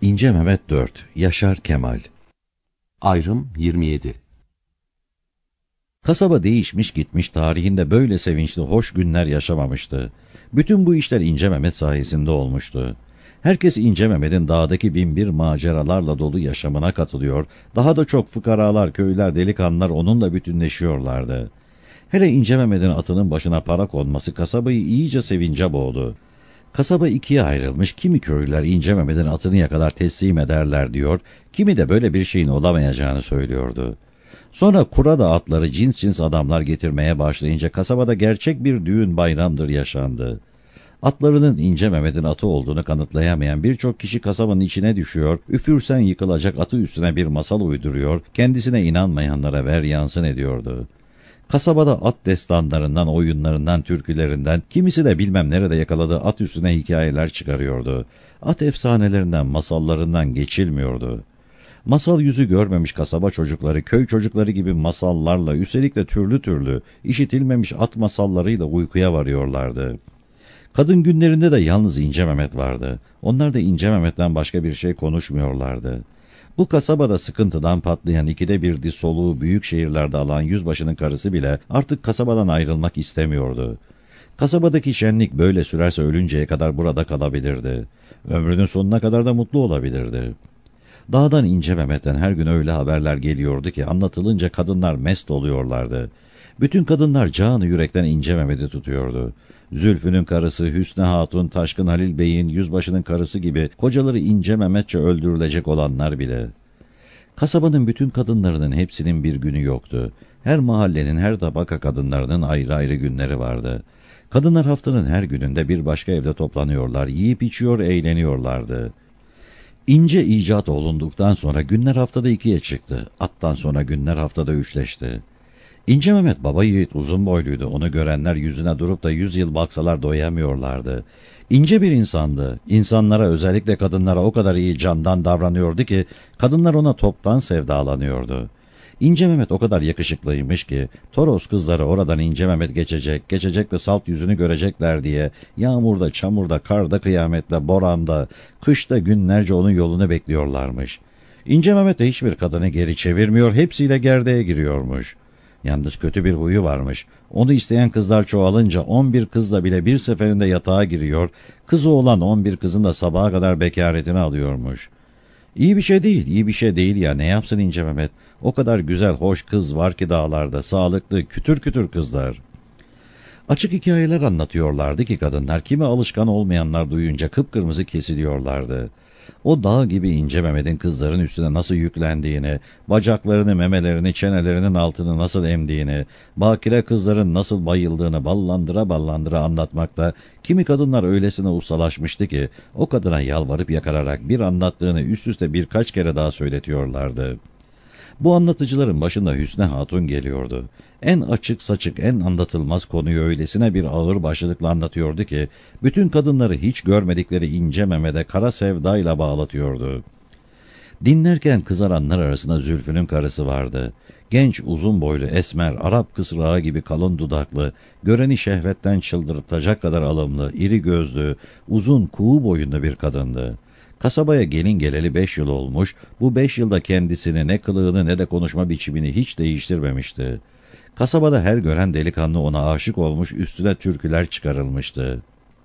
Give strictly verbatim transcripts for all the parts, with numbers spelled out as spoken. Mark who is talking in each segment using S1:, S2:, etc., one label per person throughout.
S1: İnce Mehmet dört Yaşar Kemal.
S2: Ayrım yirmi yedi.
S1: Kasaba değişmiş gitmiş, tarihinde böyle sevinçli hoş günler yaşamamıştı. Bütün bu işler İnce Mehmet sayesinde olmuştu. Herkes İnce Mehmet'in dağdaki binbir maceralarla dolu yaşamına katılıyor, daha da çok fıkaralar, köyler, delikanlılar onunla bütünleşiyorlardı. Hele İnce Mehmet'in atının başına para konması kasabayı iyice sevince boğdu. Kasaba ikiye ayrılmış, kimi köylüler İnce Mehmet'in atını yakalar teslim ederler diyor, kimi de böyle bir şeyin olamayacağını söylüyordu. Sonra kurada atları cins cins adamlar getirmeye başlayınca kasabada gerçek bir düğün bayramdır yaşandı. Atlarının İnce Mehmet'in atı olduğunu kanıtlayamayan birçok kişi kasabanın içine düşüyor, üfürsen yıkılacak atı üstüne bir masal uyduruyor, kendisine inanmayanlara ver yansın ediyordu. Kasabada at destanlarından, oyunlarından, türkülerinden, kimisi de bilmem nerede yakaladığı at üstüne hikayeler çıkarıyordu. At efsanelerinden, masallarından geçilmiyordu. Masal yüzü görmemiş kasaba çocukları, köy çocukları gibi masallarla, üstelik de türlü türlü, işitilmemiş at masallarıyla uykuya varıyorlardı. Kadın günlerinde de yalnız İnce Mehmet vardı. Onlar da İnce Mehmet'ten başka bir şey konuşmuyorlardı. Bu kasabada sıkıntıdan patlayan, ikide bir diz soluğu büyük şehirlerde alan yüzbaşının karısı bile artık kasabadan ayrılmak istemiyordu. Kasabadaki şenlik böyle sürerse ölünceye kadar burada kalabilirdi. Ömrünün sonuna kadar da mutlu olabilirdi. Dağdan İnce Mehmet'ten her gün öyle haberler geliyordu ki anlatılınca kadınlar mest oluyorlardı. Bütün kadınlar canı yürekten İnce Mehmet'i tutuyordu. Zülfü'nün karısı Hüsnü Hatun, Taşkın Halil Bey'in, yüzbaşının karısı gibi kocaları İnce Mehmetçe öldürülecek olanlar bile. Kasabanın bütün kadınlarının hepsinin bir günü yoktu. Her mahallenin, her tabaka kadınlarının ayrı ayrı günleri vardı. Kadınlar haftanın her gününde bir başka evde toplanıyorlar, yiyip içiyor, eğleniyorlardı. İnce icat olunduktan sonra günler haftada ikiye çıktı. Attan sonra günler haftada üçleşti. İnce Mehmet baba yiğit, uzun boyluydu. Onu görenler yüzüne durup da yüz yıl baksalar doyamıyorlardı. İnce bir insandı. İnsanlara, özellikle kadınlara o kadar iyi candan davranıyordu ki kadınlar ona toptan sevdalanıyordu. İnce Mehmet o kadar yakışıklıymış ki Toros kızları oradan İnce Mehmet geçecek, geçecek de salt yüzünü görecekler diye yağmurda, çamurda, karda, kıyametle, boranda, kışta günlerce onun yolunu bekliyorlarmış. İnce Mehmet de hiçbir kadını geri çevirmiyor, hepsiyle gerdeğe giriyormuş. Yalnız kötü bir huyu varmış. Onu isteyen kızlar çoğalınca on bir kızla bile bir seferinde yatağa giriyor, kızı olan on bir kızın da sabaha kadar bekaretini alıyormuş. İyi bir şey değil, iyi bir şey değil ya, ne yapsın İnce Mehmet? O kadar güzel, hoş kız var ki dağlarda, sağlıklı, kütür kütür kızlar. Açık hikayeler anlatıyorlardı ki kadınlar, kimi alışkan olmayanlar duyunca kıpkırmızı kesiliyorlardı. O dağ gibi İnce Mehmet'in kızların üstüne nasıl yüklendiğini, bacaklarını, memelerini, çenelerinin altını nasıl emdiğini, bakire kızların nasıl bayıldığını ballandıra ballandıra anlatmakta, kimi kadınlar öylesine ustalaşmıştı ki o kadına yalvarıp yakararak bir anlattığını üst üste birkaç kere daha söyletiyorlardı. Bu anlatıcıların başında Hüsnü Hatun geliyordu. En açık saçık, en anlatılmaz konuyu öylesine bir ağır başlılıkla anlatıyordu ki bütün kadınları hiç görmedikleri İnce Mehmet'e kara sevdayla bağlatıyordu. Dinlerken kızaranlar arasında Zülfü'nün karısı vardı. Genç, uzun boylu, esmer, Arap kısrağı gibi kalın dudaklı, göreni şehvetten çıldırtacak kadar alımlı, iri gözlü, uzun, kuğu boyunda bir kadındı. Kasabaya gelin geleli beş yıl olmuş, bu beş yılda kendisini, ne kılığını ne de konuşma biçimini hiç değiştirmemişti. Kasabada her gören delikanlı ona aşık olmuş, üstüne türküler çıkarılmıştı.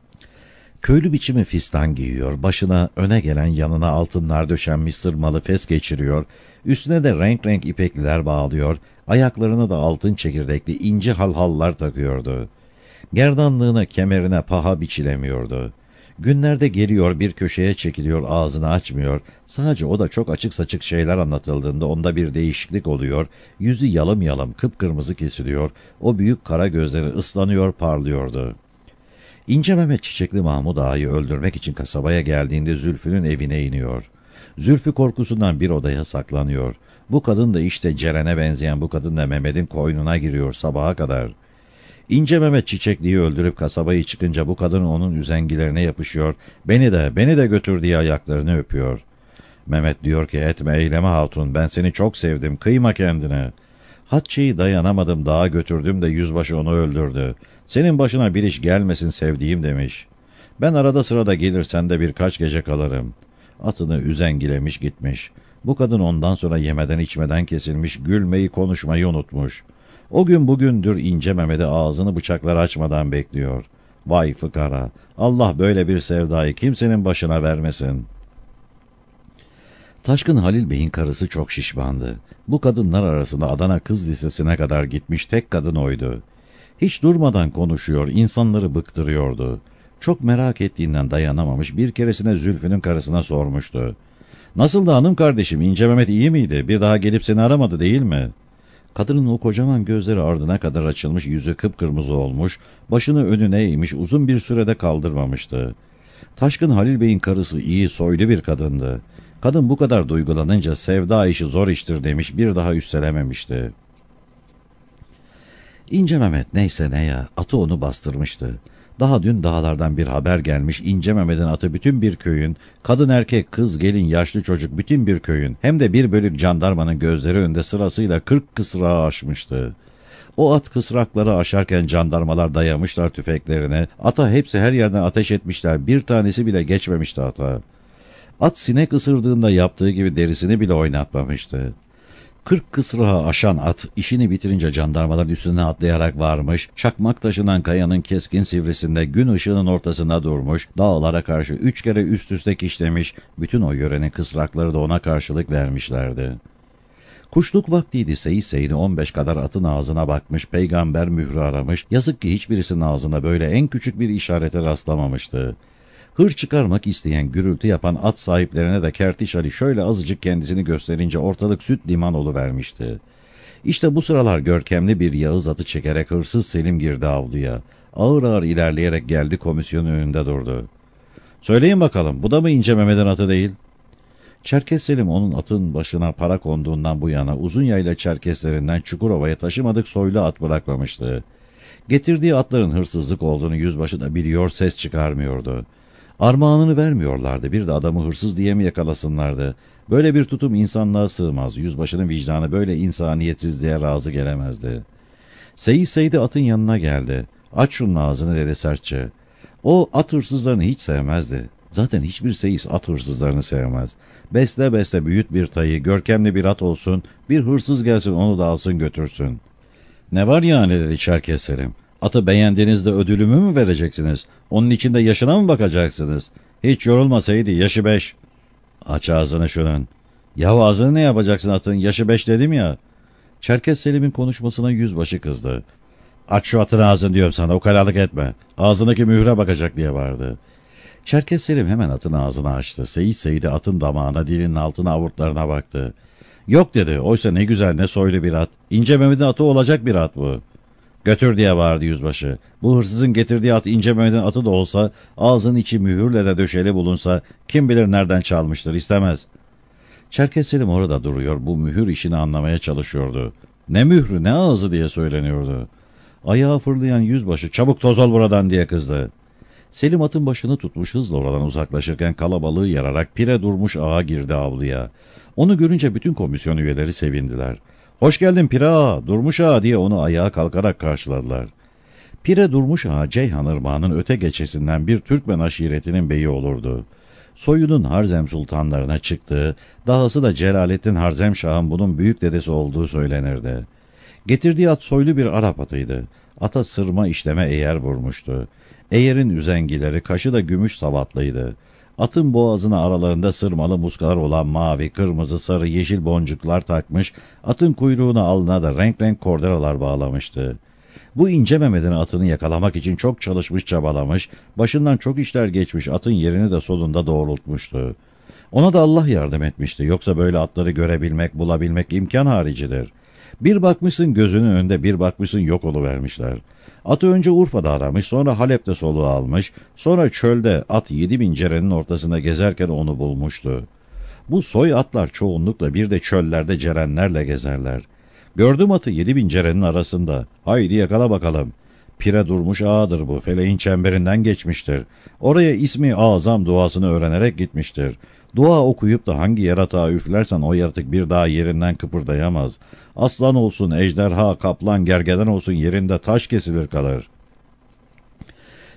S1: Köylü biçimi fistan giyiyor, başına öne gelen yanına altınlar döşenmiş sırmalı fes geçiriyor, üstüne de renk renk ipekliler bağlıyor, ayaklarına da altın çekirdekli ince halhallar takıyordu. Gerdanlığına, kemerine paha biçilemiyordu. Günlerde geliyor, bir köşeye çekiliyor, ağzını açmıyor. Sadece o da çok açık saçık şeyler anlatıldığında onda bir değişiklik oluyor. Yüzü yalım yalım, kıpkırmızı kesiliyor. O büyük kara gözleri ıslanıyor, parlıyordu. İnce Mehmet Çiçekli Mahmud Ağa'yı öldürmek için kasabaya geldiğinde Zülfü'nün evine iniyor. Zülfü korkusundan bir odaya saklanıyor. Bu kadın da işte Ceren'e benzeyen bu kadın da Mehmet'in koynuna giriyor sabaha kadar. İnce Mehmet Çiçekli'yi öldürüp kasabayı çıkınca bu kadın onun üzengilerine yapışıyor, beni de, beni de götür diye ayaklarını öpüyor. Mehmet diyor ki, etme eyleme hatun, ben seni çok sevdim, kıyma kendine. Hatçe'yi dayanamadım, dağa götürdüm de yüzbaşı onu öldürdü. Senin başına bir iş gelmesin sevdiğim demiş. Ben arada sırada gelirsen de birkaç gece kalırım. Atını üzengilemiş gitmiş. Bu kadın ondan sonra yemeden içmeden kesilmiş, gülmeyi konuşmayı unutmuş. O gün bugündür İnce Mehmet'i ağzını bıçakları açmadan bekliyor. Vay fıkara! Allah böyle bir sevdayı kimsenin başına vermesin. Taşkın Halil Bey'in karısı çok şişmandı. Bu kadınlar arasında Adana Kız Lisesi'ne kadar gitmiş tek kadın oydu. Hiç durmadan konuşuyor, insanları bıktırıyordu. Çok merak ettiğinden dayanamamış, bir keresine Zülfü'nün karısına sormuştu. ''Nasıl da hanım kardeşim, İnce Mehmet iyi miydi? Bir daha gelip seni aramadı değil mi?'' Kadının o kocaman gözleri ardına kadar açılmış, yüzü kıpkırmızı olmuş, başını önüne eğmiş, uzun bir sürede kaldırmamıştı. Taşkın Halil Bey'in karısı iyi, soylu bir kadındı. Kadın bu kadar duygulanınca sevda işi zor iştir demiş, bir daha üstelememişti. İnce Mehmet neyse ne ya, atı onu bastırmıştı. Daha dün dağlardan bir haber gelmiş, İnce Mehmet'in atı bütün bir köyün, kadın erkek kız gelin yaşlı çocuk bütün bir köyün, hem de bir bölük jandarmanın gözleri önünde sırasıyla kırk kısrağı aşmıştı. O at kısrakları aşarken jandarmalar dayamışlar tüfeklerine, ata hepsi her yerden ateş etmişler, bir tanesi bile geçmemişti ata. At sinek ısırdığında yaptığı gibi derisini bile oynatmamıştı. Kırk kısrağı aşan at, işini bitirince jandarmaların üstüne atlayarak varmış, çakmak taşınan kayanın keskin sivrisinde gün ışığının ortasında durmuş, dağlara karşı üç kere üst üste kişlemiş, bütün o yörenin kısrakları da ona karşılık vermişlerdi. Kuşluk vaktiydi, Seyit Seyit'i on beş kadar atın ağzına bakmış, peygamber mührü aramış, yazık ki hiçbirisinin ağzına böyle en küçük bir işarete rastlamamıştı. Hır çıkarmak isteyen, gürültü yapan at sahiplerine de Kertiş Ali şöyle azıcık kendisini gösterince ortalık süt liman oluvermişti. İşte bu sıralar görkemli bir Yağız atı çekerek hırsız Selim girdi avluya. Ağır ağır ilerleyerek geldi, komisyonun önünde durdu. ''Söyleyin bakalım, bu da mı İnce Mehmet'in atı değil?'' Çerkes Selim onun atın başına para konduğundan bu yana uzun yayla Çerkeslerinden Çukurova'ya taşımadık soylu at bırakmamıştı. Getirdiği atların hırsızlık olduğunu yüzbaşı da biliyor, ses çıkarmıyordu. Armağanını vermiyorlardı, bir de adamı hırsız diye mi yakalasınlardı? Böyle bir tutum insanlığa sığmaz, yüzbaşının vicdanı böyle insaniyetsizliğe razı gelemezdi. Seyit Seyit'i atın yanına geldi. ''Aç şunun ağzını'' dedi sertçe. O at hırsızlarını hiç sevmezdi. Zaten hiçbir seyis at hırsızlarını sevmez. Besle besle büyüt bir tayı, görkemli bir at olsun, bir hırsız gelsin onu da alsın götürsün. ''Ne var yani'' dedi Çerkes Selim. ''Atı beğendiğinizde ödülümü mü vereceksiniz? Onun içinde yaşına mı bakacaksınız? Hiç yorulmasaydı, yaşı beş.'' ''Aç ağzını şunun.'' ''Yahu ağzını ne yapacaksın atın? Yaşı beş dedim ya.'' Çerkes Selim'in konuşmasına yüzbaşı kızdı. ''Aç şu atın ağzını diyorum sana, ukalalık etme. Ağzındaki mühre bakacak'' diye bağırdı. Çerkes Selim hemen atın ağzını açtı. Seyit Seyit'i atın damağına, dilinin altına, avurtlarına baktı. ''Yok'' dedi. ''Oysa ne güzel, ne soylu bir at. İnce Mehmet'in atı olacak bir at bu.'' ''Götür'' diye bağırdı yüzbaşı. ''Bu hırsızın getirdiği at İnce Mehmet'in atı da olsa, ağzının içi mühürle de döşeli bulunsa, kim bilir nereden çalmıştır, istemez.'' Çerkes Selim orada duruyor, bu mühür işini anlamaya çalışıyordu. ''Ne mührü, ne ağzı?'' diye söyleniyordu. Ayağa fırlayan yüzbaşı ''Çabuk toz ol buradan'' diye kızdı. Selim atın başını tutmuş hızla oradan uzaklaşırken kalabalığı yararak Pire Durmuş Ağa girdi avluya. Onu görünce bütün komisyon üyeleri sevindiler. ''Hoş geldin Pire Ağa, Durmuş Ağa'' diye onu ayağa kalkarak karşıladılar. Pire Durmuş Ağa, Ceyhan Irmağı'nın öte geçesinden bir Türkmen aşiretinin beyi olurdu. Soyunun Harzem sultanlarına çıktığı, dahası da Celalettin Harzem Şah'ın bunun büyük dedesi olduğu söylenirdi. Getirdiği at soylu bir Arap atıydı. Ata sırma işleme eğer vurmuştu. Eğerin üzengileri, kaşı da gümüş savatlıydı. Atın boğazına aralarında sırmalı muskalar olan mavi, kırmızı, sarı, yeşil boncuklar takmış, atın kuyruğuna, alnına da renk renk kordelalar bağlamıştı. Bu İnce Mehmet'in atını yakalamak için çok çalışmış, çabalamış, başından çok işler geçmiş, atın yerini de sonunda doğrultmuştu. Ona da Allah yardım etmişti, yoksa böyle atları görebilmek, bulabilmek imkan haricidir. Bir bakmışsın gözünün önünde, bir bakmışsın yok oluvermişler. Atı önce Urfa'da aramış, sonra Halep'te soluğu almış, sonra çölde at yedi bin cerenin ortasında gezerken onu bulmuştu. Bu soy atlar çoğunlukla bir de çöllerde cerenlerle gezerler. Gördüm atı yedi bin cerenin arasında. Haydi yakala bakalım. Pire Durmuş Ağa'dır bu, feleğin çemberinden geçmiştir. Oraya ismi azam duasını öğrenerek gitmiştir. Dua okuyup da hangi yaratığa üflersen o yaratık bir daha yerinden kıpırdayamaz. Aslan olsun, ejderha, kaplan, gergeden olsun yerinde taş kesilir kalır.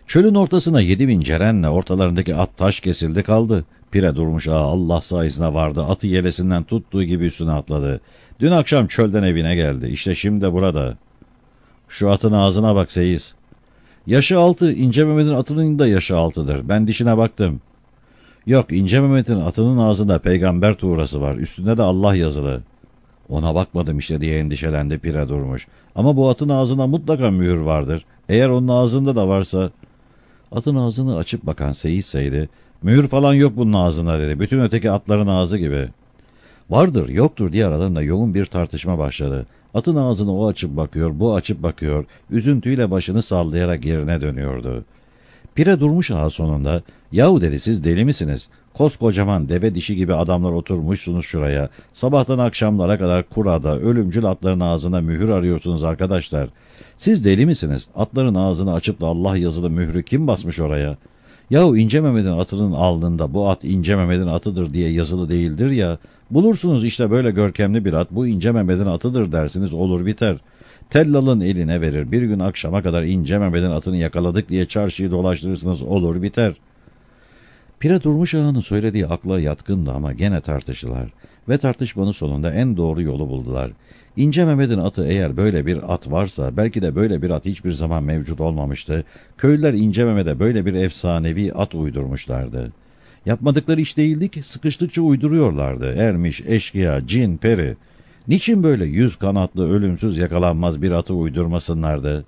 S1: Çölün ortasına yedi bin cerenle ortalarındaki at taş kesildi kaldı. Pire Durmuş Ağa Allah sayesine vardı. Atı yelesinden tuttuğu gibi üstüne atladı. Dün akşam çölden evine geldi. İşte şimdi de burada. Şu atın ağzına bak Seyiz. Yaşı altı, İnce Mehmet'in atının da yaşı altıdır. Ben dişine baktım. Yok, İnce Mehmet'in atının ağzında peygamber tuğrası var. Üstünde de Allah yazılı. Ona bakmadım işte diye endişelendi Pire Durmuş. Ama bu atın ağzına mutlaka mühür vardır. Eğer onun ağzında da varsa... Atın ağzını açıp bakan Seyit Seydi, mühür falan yok bunun ağzına dedi. Bütün öteki atların ağzı gibi. Vardır, yoktur diye aralarında yoğun bir tartışma başladı. Atın ağzını o açıp bakıyor, bu açıp bakıyor, üzüntüyle başını sallayarak yerine dönüyordu. Pire Durmuş Ağa sonunda, yahu dedi siz deli misiniz? Koskocaman deve dişi gibi adamlar oturmuşsunuz şuraya. Sabahtan akşamlara kadar kurada, ölümcül atların ağzına mühür arıyorsunuz arkadaşlar. Siz deli misiniz? Atların ağzını açıp da Allah yazılı mührü kim basmış oraya? Yahu İnce Mehmet'in atının alnında bu at İnce Mehmet'in atıdır diye yazılı değildir ya. Bulursunuz işte böyle görkemli bir at bu İnce Mehmet'in atıdır dersiniz olur biter. Tellal'ın eline verir bir gün akşama kadar İnce Mehmet'in atını yakaladık diye çarşıyı dolaştırırsınız olur biter. Pire Durmuş Ağa'nın söylediği akla yatkındı ama gene tartıştılar. Ve tartışmanın sonunda en doğru yolu buldular. İnce Mehmet'in atı eğer böyle bir at varsa belki de böyle bir at hiçbir zaman mevcut olmamıştı. Köylüler İnce Mehmet'e böyle bir efsanevi at uydurmuşlardı. Yapmadıkları iş değildi ki sıkıştıkça uyduruyorlardı. Ermiş, eşkıya, cin, peri. Niçin böyle yüz kanatlı ölümsüz yakalanmaz bir atı uydurmasınlardı?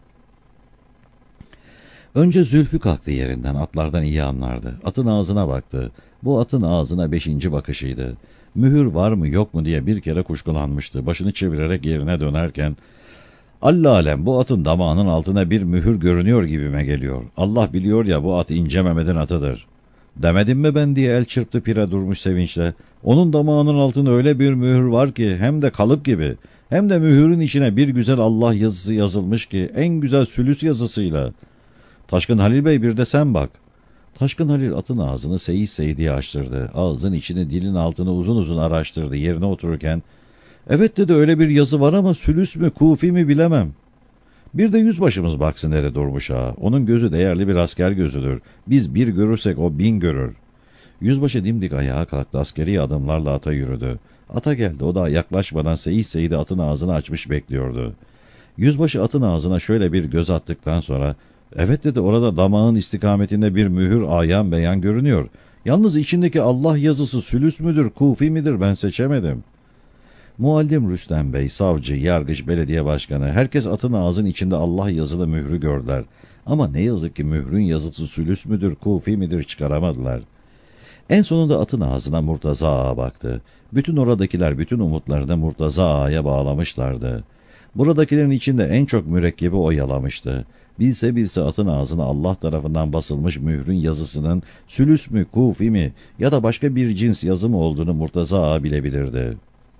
S1: Önce Zülfü kalktı yerinden, atlardan iyi anlardı. Atın ağzına baktı. Bu atın ağzına beşinci bakışıydı. Mühür var mı yok mu diye bir kere kuşkulanmıştı. Başını çevirerek yerine dönerken, "Allalem bu atın damağının altına bir mühür görünüyor gibime geliyor. Allah biliyor ya bu at İnce Mehmet'in atıdır." "Demedim mi ben?" diye el çırptı Pire Durmuş sevinçle. "Onun damağının altında öyle bir mühür var ki hem de kalıp gibi. Hem de mühürün içine bir güzel Allah yazısı yazılmış ki en güzel sülüs yazısıyla. Taşkın Halil Bey bir de sen bak." Taşkın Halil atın ağzını Seyit Seydi'ye açtırdı. Ağzın içini dilin altını uzun uzun araştırdı yerine otururken. "Evet" dedi, "öyle bir yazı var ama sülüs mü kufi mi bilemem." "Bir de yüzbaşımız baksın" dedi Durmuş Ağa. "Onun gözü değerli bir asker gözüdür. Biz bir görürsek o bin görür." Yüzbaşı dimdik ayağa kalktı, askeri adımlarla ata yürüdü. Ata geldi, o da yaklaşmadan Seyit Seydi atın ağzını açmış bekliyordu. Yüzbaşı atın ağzına şöyle bir göz attıktan sonra, "Evet" dedi, "orada damağın istikametinde bir mühür ayan beyan görünüyor. Yalnız içindeki Allah yazısı sülüs müdür, kufi midir ben seçemedim." Muallim Rüstem Bey, savcı, yargıç, belediye başkanı, herkes atın ağzın içinde Allah yazılı mührü gördüler. Ama ne yazık ki mührün yazısı sülüs müdür, kufi midir çıkaramadılar. En sonunda atın ağzına Murtaza Ağa baktı. Bütün oradakiler bütün umutlarını Murtaza Ağa'ya bağlamışlardı. Buradakilerin içinde en çok mürekkebi o yalamıştı. Bilse bilse atın ağzına Allah tarafından basılmış mührün yazısının sülüs mü, kufi mi ya da başka bir cins yazı mı olduğunu Murtaza Ağa bilebilirdi.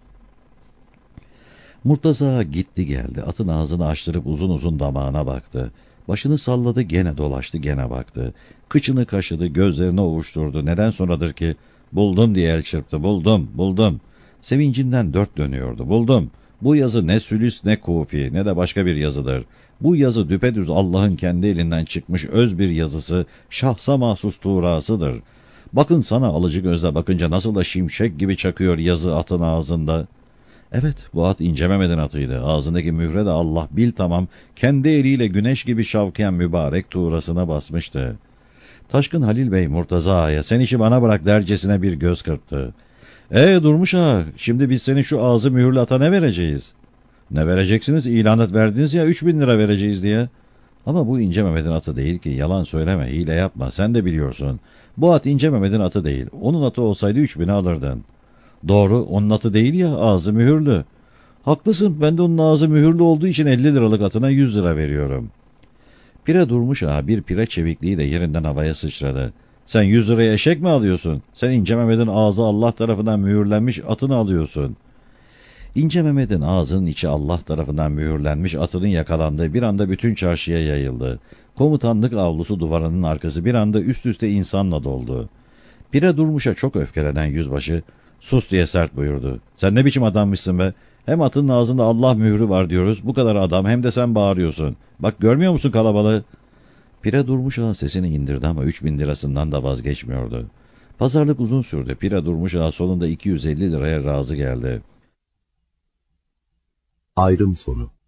S1: Murtaza Ağa gitti geldi, atın ağzını açtırıp uzun uzun damağına baktı. Başını salladı, gene dolaştı, gene baktı. Kıçını kaşıdı, gözlerini ovuşturdu. Neden sonradır ki, "Buldum" diye el çırptı. "Buldum, buldum." Sevincinden dört dönüyordu. "Buldum. Bu yazı ne sülüs ne kufi ne de başka bir yazıdır. Bu yazı düpedüz Allah'ın kendi elinden çıkmış öz bir yazısı, şahsa mahsus tuğrasıdır. Bakın sana alıcı gözle bakınca nasıl da şimşek gibi çakıyor yazı atın ağzında." Evet, bu at İnce Mehmet'in atıydı. Ağzındaki mühre de Allah bil tamam kendi eliyle güneş gibi şavkayan mübarek tuğrasına basmıştı. Taşkın Halil Bey Murtaza Ağa'ya "Sen işi bana bırak" dercesine bir göz kırptı. "Ee Durmuş Ağa, şimdi biz senin şu ağzı mühürlü ata ne vereceğiz?" "Ne vereceksiniz? İlanat verdiniz ya üç bin lira vereceğiz diye." "Ama bu İnce Mehmet'in atı değil ki, yalan söyleme, hile yapma, sen de biliyorsun. Bu at İnce Mehmet'in atı değil, onun atı olsaydı üç bini alırdın." "Doğru, onun atı değil ya, ağzı mühürlü." "Haklısın, ben de onun ağzı mühürlü olduğu için elli liralık atına yüz lira veriyorum." Pire Durmuş Ağa bir pire çevikliğiyle yerinden havaya sıçradı. "Sen yüz liraya eşek mi alıyorsun? Sen İnce Mehmet'in ağzı Allah tarafından mühürlenmiş atını alıyorsun." İnce Mehmet'in ağzının içi Allah tarafından mühürlenmiş atının yakalandığı bir anda bütün çarşıya yayıldı. Komutanlık avlusu duvarının arkası bir anda üst üste insanla doldu. Pire Durmuş'a çok öfkelenen yüzbaşı, "Sus" diye sert buyurdu. "Sen ne biçim adammışsın be? Hem atının ağzında Allah mührü var diyoruz, bu kadar adam, hem de sen bağırıyorsun. Bak görmüyor musun kalabalığı?" Pire Durmuş Ağa sesini indirdi ama üç bin lirasından da vazgeçmiyordu. Pazarlık uzun sürdü. Pire Durmuş Ağa sonunda iki yüz elli liraya razı geldi.
S2: Ayrım sonu.